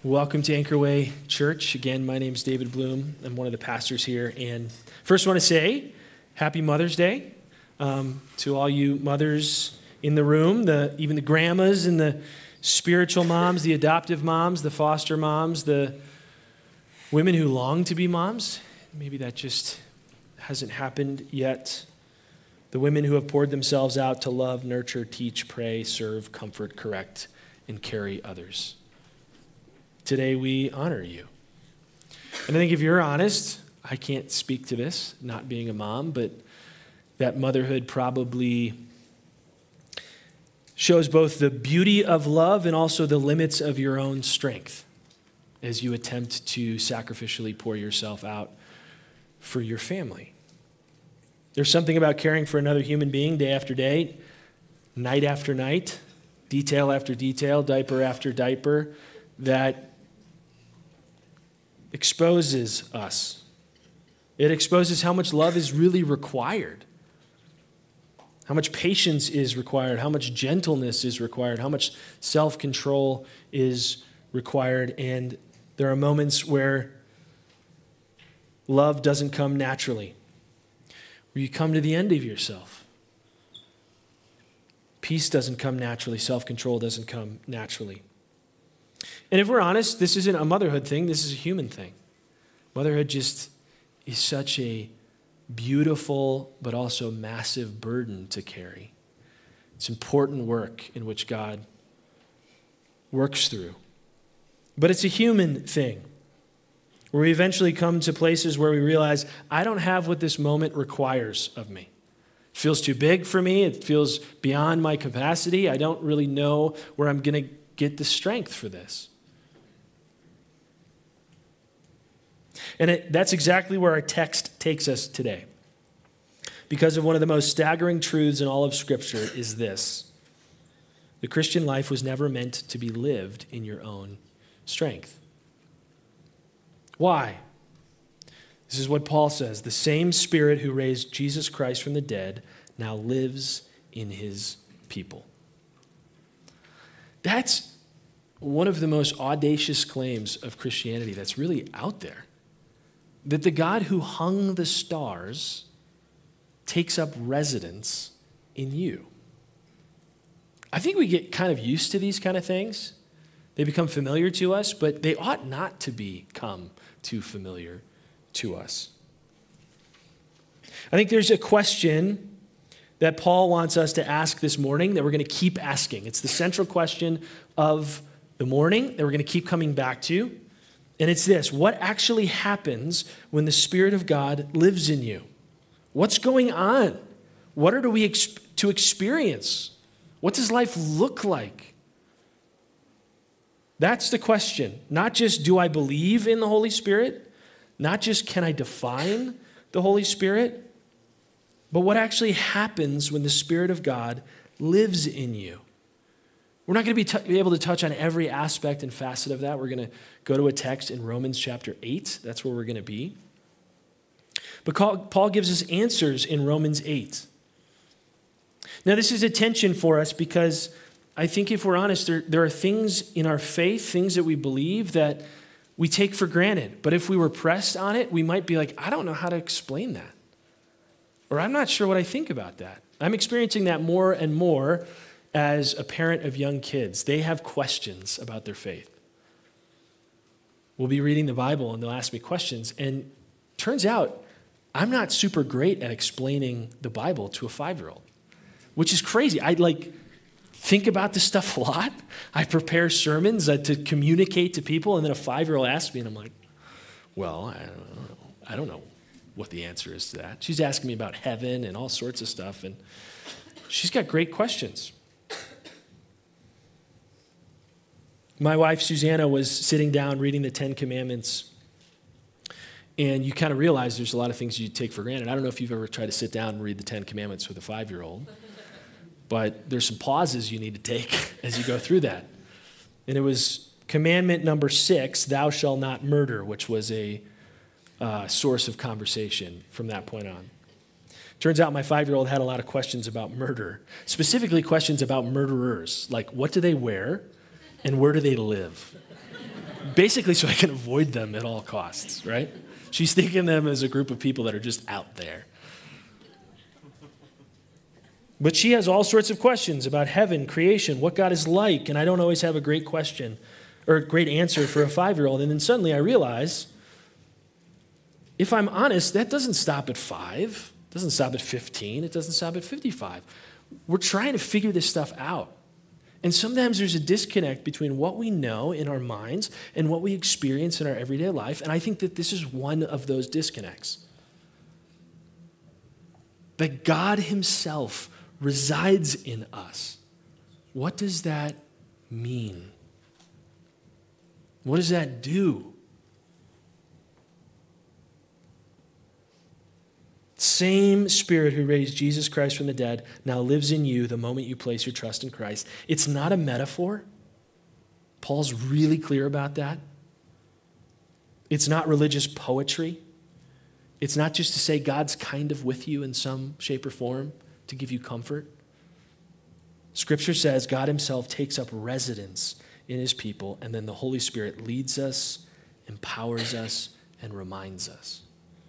Welcome to Anchorway Church. Again, my name's David Bloom. I'm one of the pastors here. And first, I want to say Happy Mother's Day to all you mothers in the room, even the grandmas and the spiritual moms, the adoptive moms, the foster moms, the women who long to be moms. Maybe that just hasn't happened yet. The women who have poured themselves out to love, nurture, teach, pray, serve, comfort, correct, and carry others. Today we honor you. And I think if you're honest, I can't speak to this, not being a mom, but that motherhood probably shows both the beauty of love and also the limits of your own strength as you attempt to sacrificially pour yourself out for your family. There's something about caring for another human being day after day, night after night, detail after detail, diaper after diaper, that exposes us. It exposes how much love is really required, how much patience is required, how much gentleness is required, how much self-control is required. And there are moments where love doesn't come naturally, where you come to the end of yourself. Peace doesn't come naturally. Self-control doesn't come naturally. And if we're honest, this isn't a motherhood thing. This is a human thing. Motherhood just is such a beautiful but also massive burden to carry. It's important work in which God works through. But it's a human thing where we eventually come to places where we realize, I don't have what this moment requires of me. It feels too big for me. It feels beyond my capacity. I don't really know where I'm going to get the strength for this. And that's exactly where our text takes us today. Because of one of the most staggering truths in all of Scripture is this: the Christian life was never meant to be lived in your own strength. Why? This is what Paul says: the same Spirit who raised Jesus Christ from the dead now lives in his people. That's one of the most audacious claims of Christianity that's really out there. That the God who hung the stars takes up residence in you. I think we get kind of used to these kind of things. They become familiar to us, but they ought not to become too familiar to us. I think there's a question that Paul wants us to ask this morning that we're going to keep asking. It's the central question of the morning that we're going to keep coming back to. And it's this: what actually happens when the Spirit of God lives in you? What's going on? What are we to experience? What does life look like? That's the question. Not just do I believe in the Holy Spirit, not just can I define the Holy Spirit, but what actually happens when the Spirit of God lives in you? We're not going to be able to touch on every aspect and facet of that. We're going to go to a text in Romans chapter 8. That's where we're going to be. But Paul gives us answers in Romans 8. Now, this is a tension for us because I think if we're honest, there are things in our faith, things that we believe that we take for granted. But if we were pressed on it, we might be like, I don't know how to explain that. Or I'm not sure what I think about that. I'm experiencing that more and more as a parent of young kids. They have questions about their faith. We'll be reading the Bible and they'll ask me questions. And turns out I'm not super great at explaining the Bible to a 5-year-old, which is crazy. I think about this stuff a lot. I prepare sermons to communicate to people, and then a 5-year-old asks me, and I'm like, well, I don't know what the answer is to that. She's asking me about heaven and all sorts of stuff, and she's got great questions. My wife, Susanna, was sitting down reading the Ten Commandments, and you kind of realize there's a lot of things you take for granted. I don't know if you've ever tried to sit down and read the Ten Commandments with a 5-year-old, but there's some pauses you need to take as you go through that. And it was commandment number 6, thou shalt not murder, which was a source of conversation from that point on. Turns out my 5-year-old had a lot of questions about murder, specifically questions about murderers, like what do they wear and where do they live? Basically so I can avoid them at all costs, right? She's thinking of them as a group of people that are just out there. But she has all sorts of questions about heaven, creation, what God is like, and I don't always have a great question or a great answer for a 5-year-old. And then suddenly I realize, if I'm honest, that doesn't stop at 5, it doesn't stop at 15, it doesn't stop at 55. We're trying to figure this stuff out. And sometimes there's a disconnect between what we know in our minds and what we experience in our everyday life. And I think that this is one of those disconnects. That God himself resides in us. What does that mean? What does that do? Same Spirit who raised Jesus Christ from the dead now lives in you the moment you place your trust in Christ. It's not a metaphor. Paul's really clear about that. It's not religious poetry. It's not just to say God's kind of with you in some shape or form to give you comfort. Scripture says God himself takes up residence in his people, and then the Holy Spirit leads us, empowers us, and reminds us.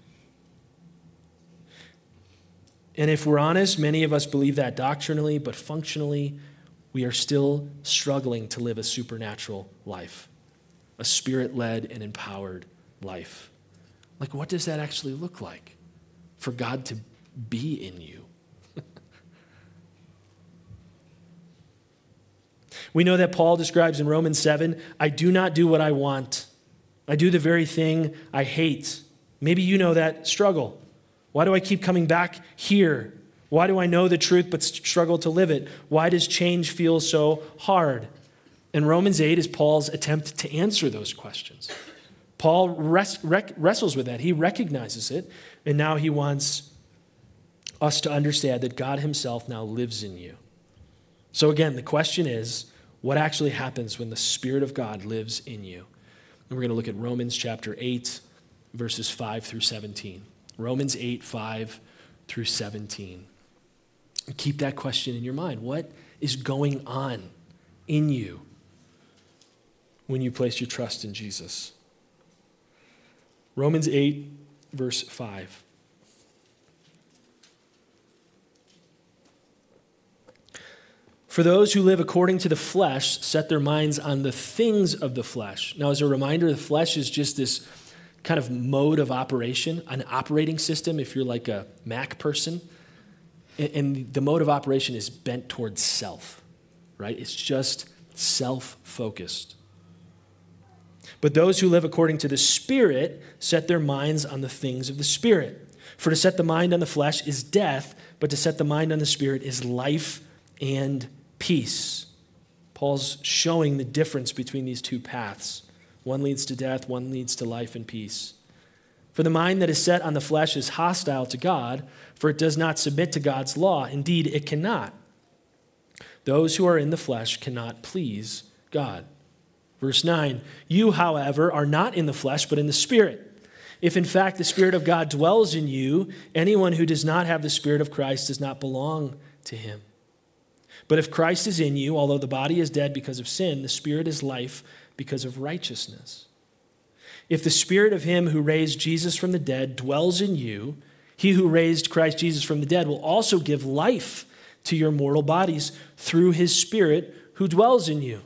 And if we're honest, many of us believe that doctrinally, but functionally, we are still struggling to live a supernatural life, a Spirit-led and empowered life. Like, what does that actually look like for God to be in you? We know that Paul describes in Romans 7, I do not do what I want. I do the very thing I hate. Maybe you know that struggle. Why do I keep coming back here? Why do I know the truth but struggle to live it? Why does change feel so hard? And Romans 8 is Paul's attempt to answer those questions. Paul wrestles with that. He recognizes it, and now he wants us to understand that God himself now lives in you. So again, the question is, what actually happens when the Spirit of God lives in you? And we're going to look at Romans chapter 8, verses 5 through 17. Romans 8, 5 through 17. And keep that question in your mind. What is going on in you when you place your trust in Jesus? Romans 8, verse 5. For those who live according to the flesh set their minds on the things of the flesh. Now, as a reminder, the flesh is just this kind of mode of operation, an operating system, if you're like a Mac person. And the mode of operation is bent towards self, right? It's just self-focused. But those who live according to the Spirit set their minds on the things of the Spirit. For to set the mind on the flesh is death, but to set the mind on the Spirit is life and peace. Paul's showing the difference between these two paths. One leads to death, one leads to life and peace. For the mind that is set on the flesh is hostile to God, for it does not submit to God's law. Indeed, it cannot. Those who are in the flesh cannot please God. Verse 9, you, however, are not in the flesh, but in the Spirit. If in fact the Spirit of God dwells in you, anyone who does not have the Spirit of Christ does not belong to him. But if Christ is in you, although the body is dead because of sin, the Spirit is life because of righteousness. If the Spirit of him who raised Jesus from the dead dwells in you, he who raised Christ Jesus from the dead will also give life to your mortal bodies through his Spirit who dwells in you.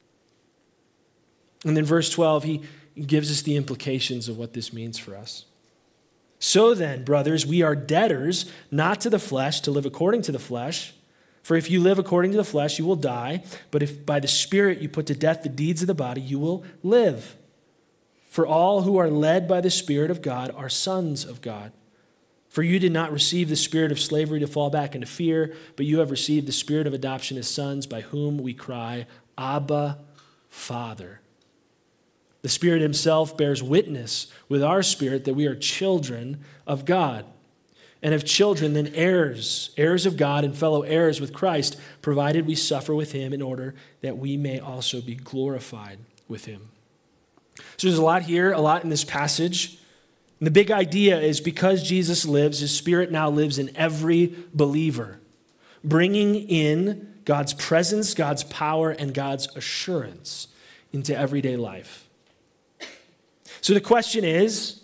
And then verse 12, he gives us the implications of what this means for us. So then, brothers, we are debtors, not to the flesh, to live according to the flesh. For if you live according to the flesh, you will die. But if by the Spirit you put to death the deeds of the body, you will live. For all who are led by the Spirit of God are sons of God. For you did not receive the spirit of slavery to fall back into fear, but you have received the Spirit of adoption as sons, by whom we cry, Abba, Father. The Spirit himself bears witness with our spirit that we are children of God. And if children, then heirs, heirs of God and fellow heirs with Christ, provided we suffer with him in order that we may also be glorified with him. So there's a lot here, a lot in this passage. And the big idea is because Jesus lives, his Spirit now lives in every believer, bringing in God's presence, God's power, and God's assurance into everyday life. So the question is,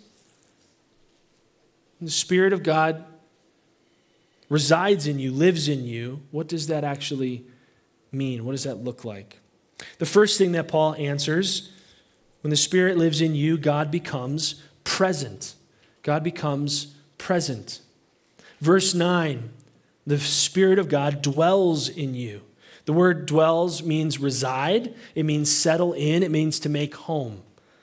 the Spirit of God resides in you, lives in you, what does that actually mean? What does that look like? The first thing that Paul answers, when the Spirit lives in you, God becomes present. God becomes present. Verse 9, the Spirit of God dwells in you. The word dwells means reside. It means settle in. It means to make home.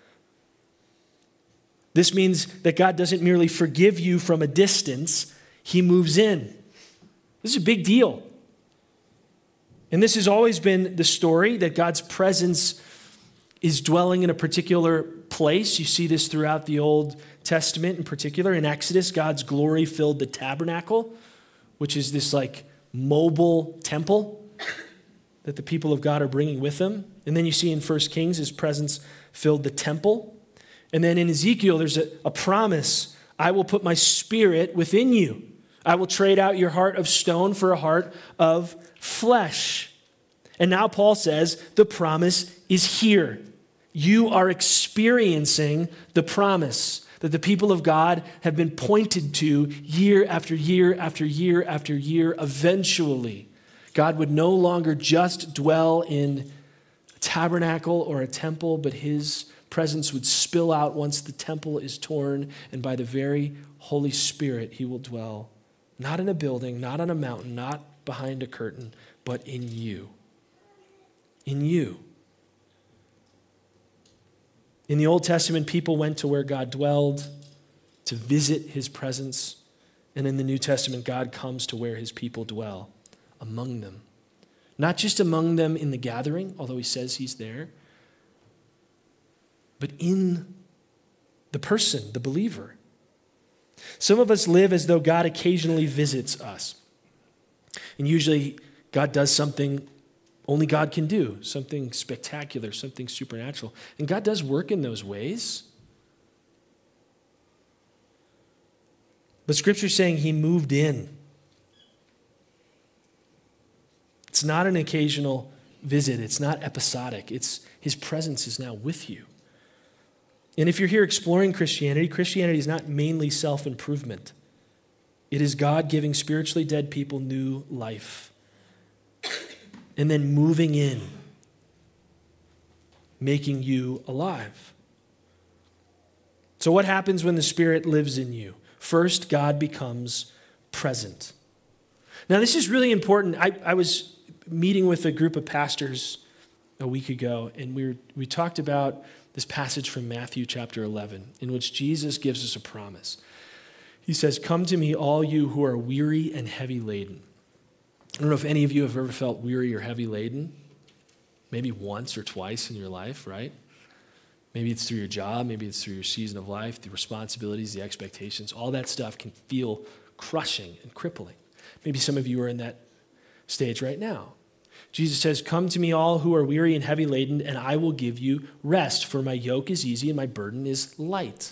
This means that God doesn't merely forgive you from a distance, he moves in. This is a big deal. And this has always been the story, that God's presence is dwelling in a particular place. You see this throughout the Old Testament in particular. In Exodus, God's glory filled the tabernacle, which is this like mobile temple that the people of God are bringing with them. And then you see in 1 Kings, his presence filled the temple. And then in Ezekiel, there's a promise. I will put my Spirit within you. I will trade out your heart of stone for a heart of flesh. And now Paul says the promise is here. You are experiencing the promise that the people of God have been pointed to year after year after year after year. Eventually, God would no longer just dwell in a tabernacle or a temple, but his presence would spill out once the temple is torn, and by the very Holy Spirit, he will dwell, not in a building, not on a mountain, not behind a curtain, but in you. In you. In the Old Testament, people went to where God dwelled to visit his presence, and in the New Testament, God comes to where his people dwell, among them. Not just among them in the gathering, although he says he's there, but in the person, the believer. Some of us live as though God occasionally visits us. And usually God does something only God can do, something spectacular, something supernatural. And God does work in those ways. But Scripture's saying he moved in. It's not an occasional visit. It's not episodic. It's his presence is now with you. And if you're here exploring Christianity, Christianity is not mainly self-improvement. It is God giving spiritually dead people new life and then moving in, making you alive. So what happens when the Spirit lives in you? First, God becomes present. Now, this is really important. I was meeting with a group of pastors a week ago, and we talked about this passage from Matthew chapter 11, in which Jesus gives us a promise. He says, "Come to me, all you who are weary and heavy laden." I don't know if any of you have ever felt weary or heavy laden. Maybe once or twice in your life, right? Maybe it's through your job, maybe it's through your season of life, the responsibilities, the expectations. All that stuff can feel crushing and crippling. Maybe some of you are in that stage right now. Jesus says, "Come to me all who are weary and heavy laden, and I will give you rest, for my yoke is easy and my burden is light."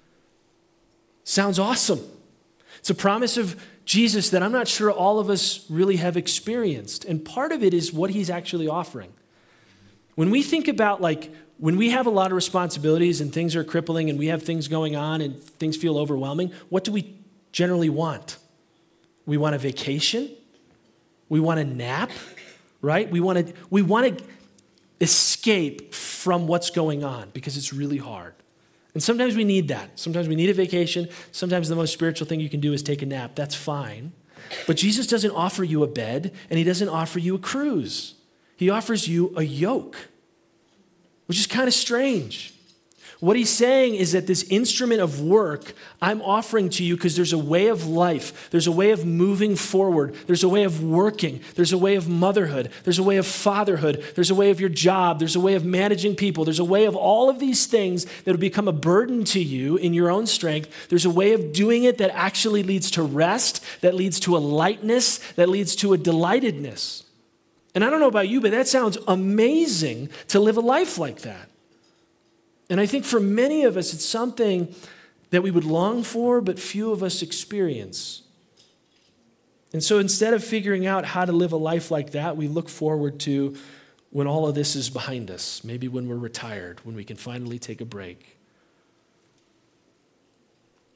Sounds awesome. It's a promise of Jesus that I'm not sure all of us really have experienced. And part of it is what he's actually offering. When we think about when we have a lot of responsibilities and things are crippling and we have things going on and things feel overwhelming, what do we generally want? We want a vacation. We want a nap. Right? We want to escape from what's going on because it's really hard. And sometimes we need that. Sometimes we need a vacation. Sometimes the most spiritual thing you can do is take a nap. That's fine. But Jesus doesn't offer you a bed, and he doesn't offer you a cruise. He offers you a yoke, which is kind of strange. What he's saying is that this instrument of work I'm offering to you because there's a way of life. There's a way of moving forward. There's a way of working. There's a way of motherhood. There's a way of fatherhood. There's a way of your job. There's a way of managing people. There's a way of all of these things that will become a burden to you in your own strength. There's a way of doing it that actually leads to rest, that leads to a lightness, that leads to a delightedness. And I don't know about you, but that sounds amazing to live a life like that. And I think for many of us, it's something that we would long for, but few of us experience. And so instead of figuring out how to live a life like that, we look forward to when all of this is behind us, maybe when we're retired, when we can finally take a break.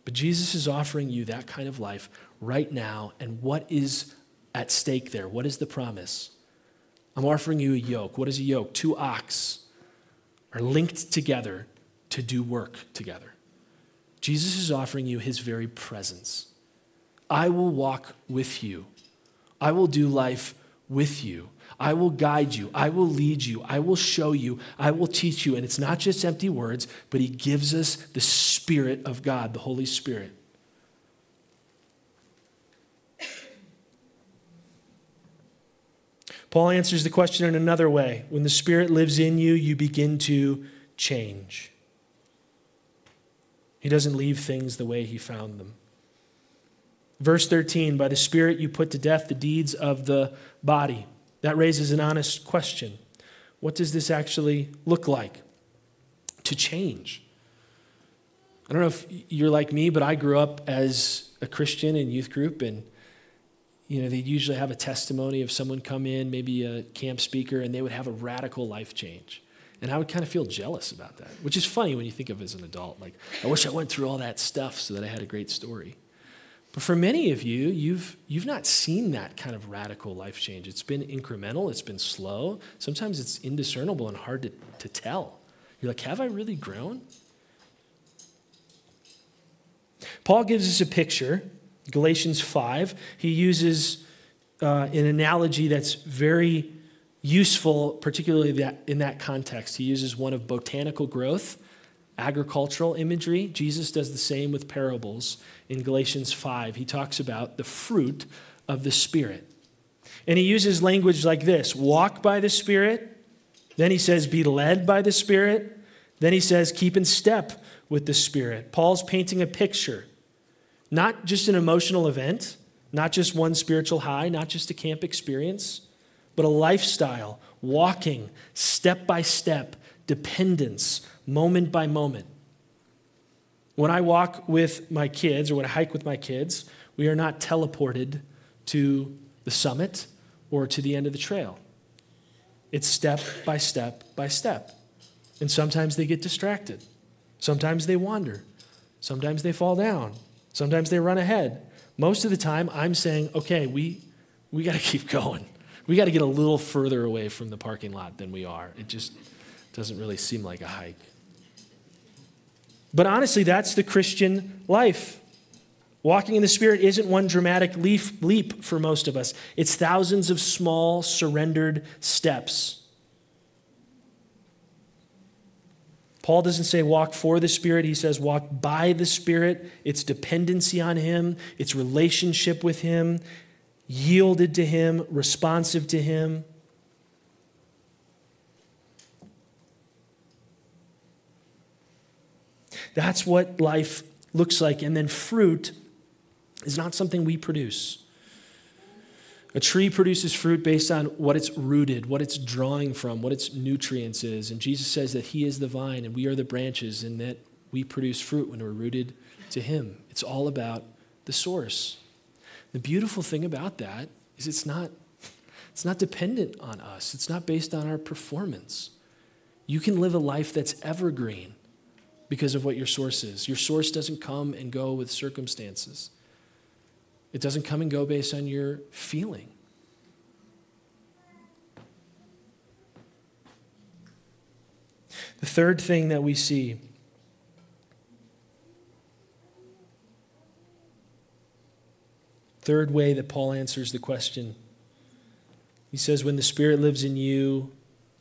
But Jesus is offering you that kind of life right now. And what is at stake there? What is the promise? I'm offering you a yoke. What is a yoke? 2 ox are linked together to do work together. Jesus is offering you his very presence. I will walk with you. I will do life with you. I will guide you. I will lead you. I will show you. I will teach you. And it's not just empty words, but he gives us the Spirit of God, the Holy Spirit. Paul answers the question in another way. When the Spirit lives in you, you begin to change. He doesn't leave things the way he found them. Verse 13, by the Spirit you put to death the deeds of the body. That raises an honest question. What does this actually look like? To change. I don't know if you're like me, but I grew up as a Christian in youth group, and they'd usually have a testimony of someone come in, maybe a camp speaker, and they would have a radical life change. And I would kind of feel jealous about that, which is funny when you think of it as an adult. Like, I wish I went through all that stuff so that I had a great story. But for many of you, you've not seen that kind of radical life change. It's been incremental. It's been slow. Sometimes it's indiscernible and hard to tell. You're like, have I really grown? Paul gives us a picture. Galatians 5. He uses an analogy that's very useful, particularly in that context. He uses one of botanical growth, agricultural imagery. Jesus does the same with parables in Galatians 5. He talks about the fruit of the Spirit. And he uses language like this: walk by the Spirit. Then he says, be led by the Spirit. Then he says, keep in step with the Spirit. Paul's painting a picture, not just an emotional event, not just one spiritual high, not just a camp experience, but a lifestyle, walking step by step, dependence, moment by moment. When I walk with my kids, or when I hike with my kids, we are not teleported to the summit or to the end of the trail. It's step by step by step. And sometimes they get distracted. Sometimes they wander. Sometimes they fall down. Sometimes they run ahead. Most of the time, I'm saying, okay, we got to keep going. We got to get a little further away from the parking lot than we are. It just doesn't really seem like a hike. But honestly, that's the Christian life. Walking in the Spirit isn't one dramatic leap for most of us. It's thousands of small, surrendered steps. Paul doesn't say walk for the Spirit. He says walk by the Spirit. It's dependency on him. It's relationship with him, yielded to him, responsive to him. That's what life looks like. And then fruit is not something we produce. A tree produces fruit based on what it's rooted, what it's drawing from, what its nutrients is. And Jesus says that he is the vine and we are the branches, and that we produce fruit when we're rooted to him. It's all about the source. The beautiful thing about that is it's not dependent on us. It's not based on our performance. You can live a life that's evergreen because of what your source is. Your source doesn't come and go with circumstances. It doesn't come and go based on your feeling. The third thing that we see, third way that Paul answers the question, he says, when the Spirit lives in you,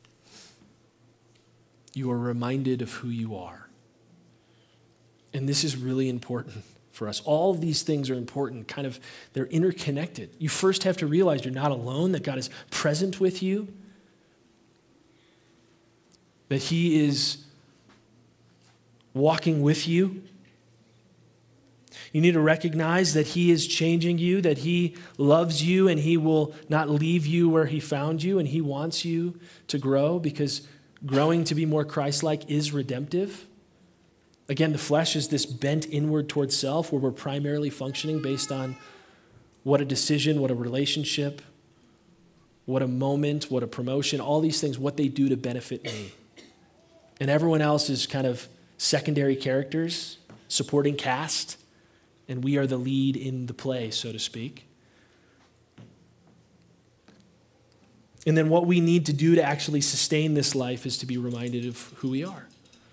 you are reminded of who you are. And this is really important for us. All of these things are important, they're interconnected. You first have to realize you're not alone, that God is present with you, that he is walking with you. You need to recognize that he is changing you, that he loves you, and he will not leave you where he found you, and he wants you to grow, because growing to be more Christ-like is redemptive. Again, the flesh is this bent inward towards self, where we're primarily functioning based on what a decision, what a relationship, what a moment, what a promotion, all these things, what they do to benefit me. And everyone else is kind of secondary characters, supporting cast. and we are the lead in the play, so to speak. And then what we need to do to actually sustain this life is to be reminded of who we are.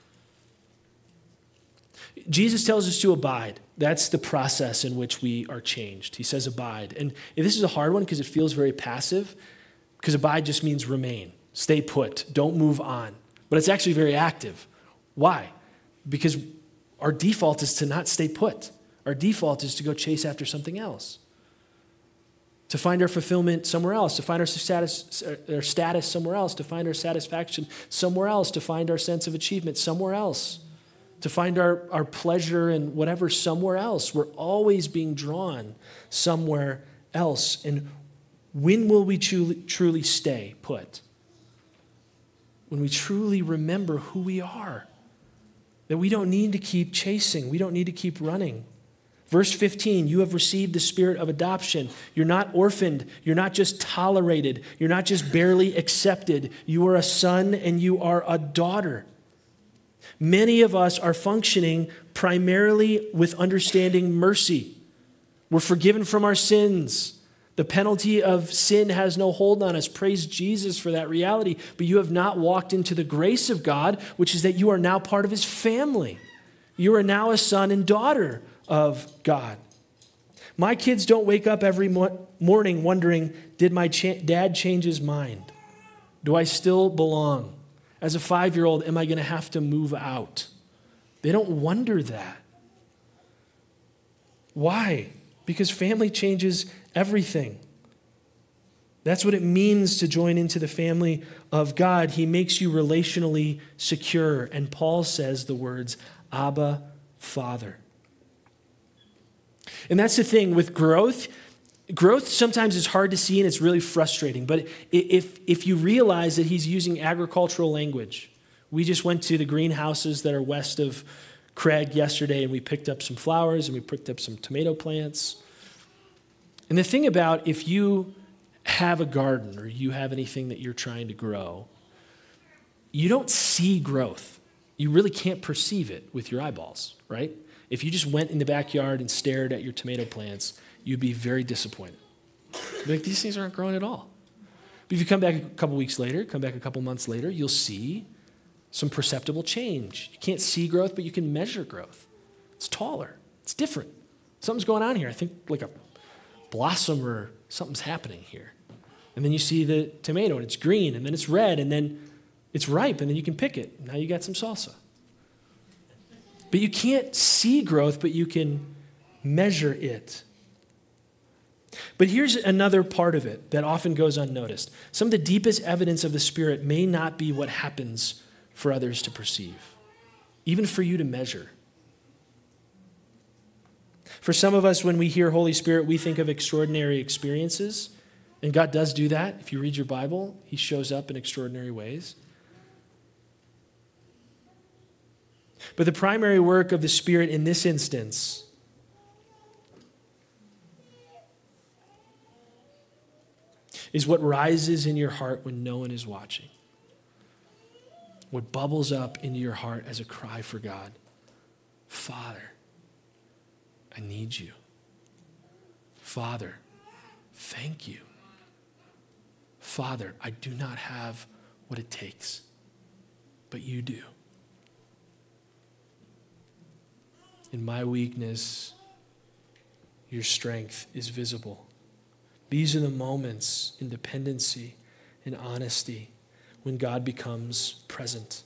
Jesus tells us to abide. That's the process in which we are changed. He says abide. And this is a hard one because it feels very passive, because abide just means remain, stay put, don't move on. But it's actually very active. Why? Because our default is to not stay put. Our default is to go chase after something else, to find our fulfillment somewhere else, to find our status somewhere else, to find our satisfaction somewhere else, to find our sense of achievement somewhere else, to find our pleasure and whatever somewhere else. We're always being drawn somewhere else. And when will we truly stay put? When we truly remember who we are, that we don't need to keep chasing, we don't need to keep running. Verse 15, you have received the spirit of adoption. You're not orphaned. You're not just tolerated. You're not just barely accepted. You are a son and you are a daughter. Many of us are functioning primarily with understanding mercy. We're forgiven from our sins. The penalty of sin has no hold on us. Praise Jesus for that reality. But you have not walked into the grace of God, which is that you are now part of his family. You are now a son and daughter of God. My kids don't wake up every morning wondering, did my dad change his mind? Do I still belong? As a 5-year-old, am I going to have to move out? They don't wonder that. Why? Because family changes everything. That's what it means to join into the family of God. He makes you relationally secure. And Paul says the words, Abba, Father. And that's the thing with growth. Growth sometimes is hard to see and it's really frustrating. But if you realize that he's using agricultural language, we just went to the greenhouses that are west of Craig yesterday and we picked up some flowers and we picked up some tomato plants. And the thing about if you have a garden or you have anything that you're trying to grow, you don't see growth. You really can't perceive it with your eyeballs, right? If you just went in the backyard and stared at your tomato plants, you'd be very disappointed. You'd be like, these things aren't growing at all. But if you come back a couple weeks later, come back a couple months later, you'll see some perceptible change. You can't see growth, but you can measure growth. It's taller. It's different. Something's going on here. I think like a blossom or something's happening here. And then you see the tomato, and it's green, and then it's red, and then it's ripe, and then you can pick it. Now you got some salsa. But you can't see growth, but you can measure it. But here's another part of it that often goes unnoticed. Some of the deepest evidence of the Spirit may not be what happens for others to perceive, even for you to measure. For some of us, when we hear Holy Spirit, we think of extraordinary experiences, and God does do that. If you read your Bible, he shows up in extraordinary ways. But the primary work of the Spirit in this instance is what rises in your heart when no one is watching. What bubbles up into your heart as a cry for God. Father, I need you. Father, thank you. Father, I do not have what it takes, but you do. In my weakness, your strength is visible. These are the moments in dependency and honesty when God becomes present.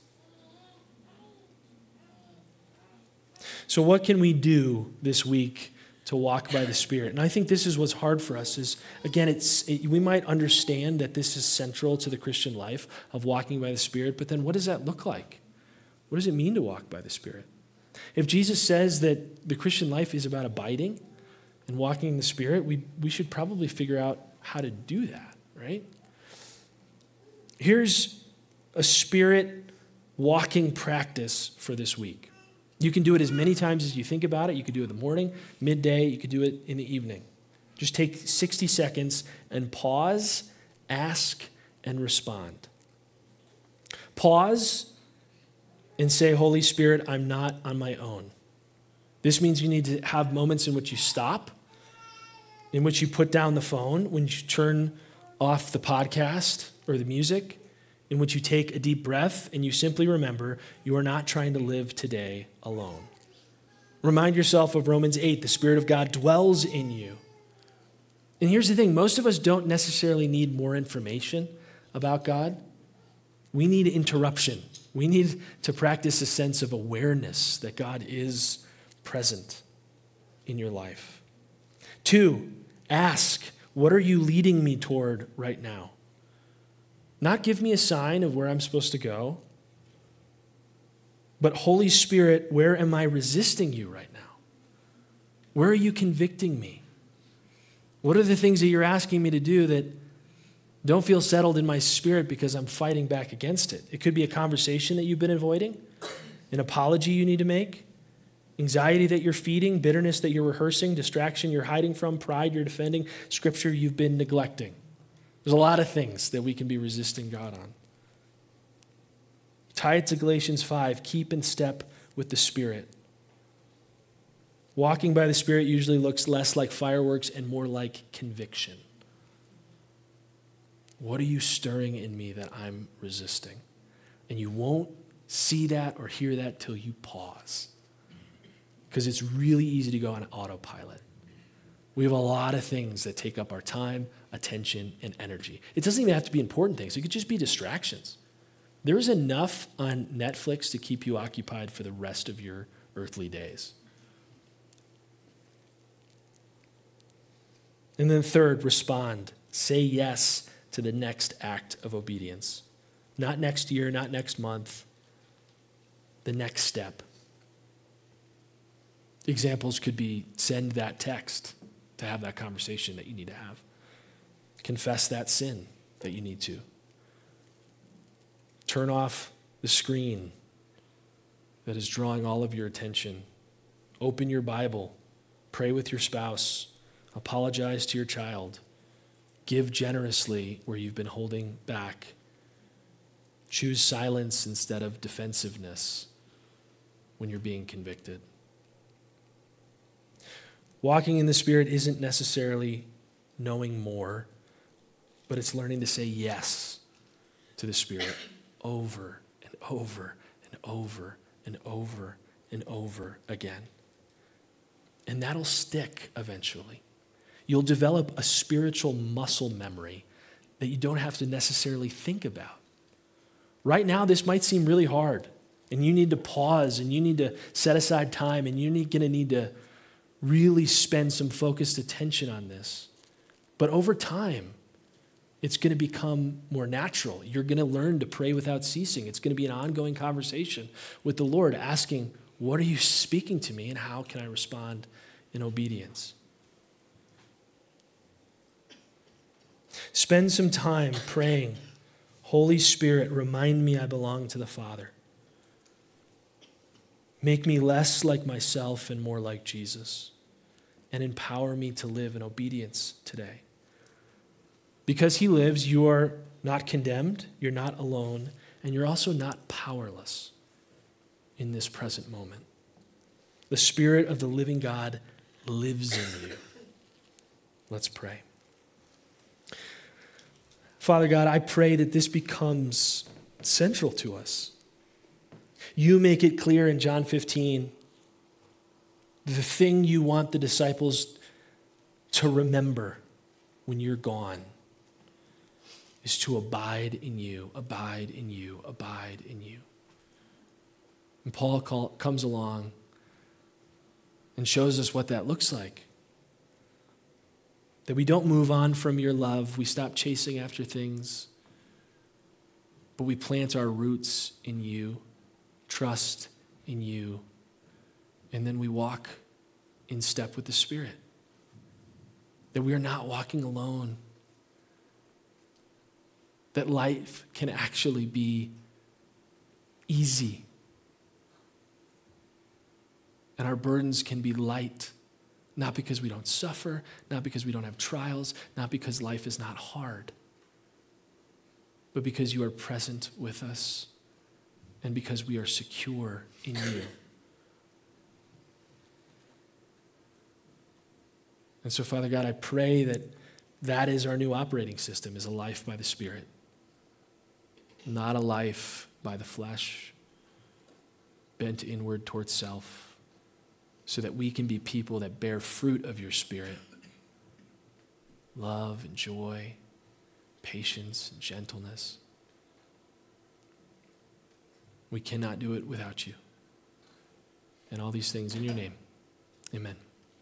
So what can we do this week to walk by the Spirit? And I think this is what's hard for us is, again, we might understand that this is central to the Christian life of walking by the Spirit, but then what does that look like? What does it mean to walk by the Spirit? If Jesus says that the Christian life is about abiding and walking in the Spirit, we should probably figure out how to do that, right? Here's a Spirit walking practice for this week. You can do it as many times as you think about it. You could do it in the morning, midday. You could do it in the evening. Just take 60 seconds and pause, ask, and respond. Pause and say, Holy Spirit, I'm not on my own. This means you need to have moments in which you stop, in which you put down the phone, when you turn off the podcast or the music, in which you take a deep breath and you simply remember you are not trying to live today alone. Remind yourself of Romans 8, the Spirit of God dwells in you. And here's the thing, most of us don't necessarily need more information about God. We need interruption. We need to practice a sense of awareness that God is present in your life. 2, ask, what are you leading me toward right now? Not give me a sign of where I'm supposed to go, but Holy Spirit, where am I resisting you right now? Where are you convicting me? What are the things that you're asking me to do that don't feel settled in my spirit because I'm fighting back against it? It could be a conversation that you've been avoiding, an apology you need to make, anxiety that you're feeding, bitterness that you're rehearsing, distraction you're hiding from, pride you're defending, scripture you've been neglecting. There's a lot of things that we can be resisting God on. Tie it to Galatians 5, keep in step with the Spirit. Walking by the Spirit usually looks less like fireworks and more like conviction. What are you stirring in me that I'm resisting? And you won't see that or hear that till you pause. Because it's really easy to go on autopilot. We have a lot of things that take up our time, attention, and energy. It doesn't even have to be important things. It could just be distractions. There is enough on Netflix to keep you occupied for the rest of your earthly days. And then third, respond. Say yes to the next act of obedience. Not next year, not next month. The next step. Examples could be send that text to have that conversation that you need to have. Confess that sin that you need to. Turn off the screen that is drawing all of your attention. Open your Bible. Pray with your spouse. Apologize to your child. Give generously where you've been holding back. Choose silence instead of defensiveness when you're being convicted. Walking in the Spirit isn't necessarily knowing more, but it's learning to say yes to the Spirit over and over and over and over and over again. And that'll stick eventually. You'll develop a spiritual muscle memory that you don't have to necessarily think about. Right now, this might seem really hard, and you need to pause, and you need to set aside time, and you're going to need to really spend some focused attention on this. But over time, it's going to become more natural. You're going to learn to pray without ceasing. It's going to be an ongoing conversation with the Lord, asking, what are you speaking to me, and how can I respond in obedience? Spend some time praying, Holy Spirit, remind me I belong to the Father. Make me less like myself and more like Jesus, and empower me to live in obedience today. Because he lives, you are not condemned, you're not alone, and you're also not powerless in this present moment. The Spirit of the living God lives in you. Let's pray. Father God, I pray that this becomes central to us. You make it clear in John 15, the thing you want the disciples to remember when you're gone is to abide in you, abide in you, abide in you. And Paul comes along and shows us what that looks like. That we don't move on from your love, we stop chasing after things, but we plant our roots in you, trust in you, and then we walk in step with the Spirit. That we are not walking alone. That life can actually be easy. And our burdens can be light, not because we don't suffer, not because we don't have trials, not because life is not hard, but because you are present with us and because we are secure in you. And so, Father God, I pray that that is our new operating system, is a life by the Spirit, not a life by the flesh, bent inward towards self, so that we can be people that bear fruit of your Spirit, love and joy, patience and gentleness. We cannot do it without you. And all these things in your name. Amen.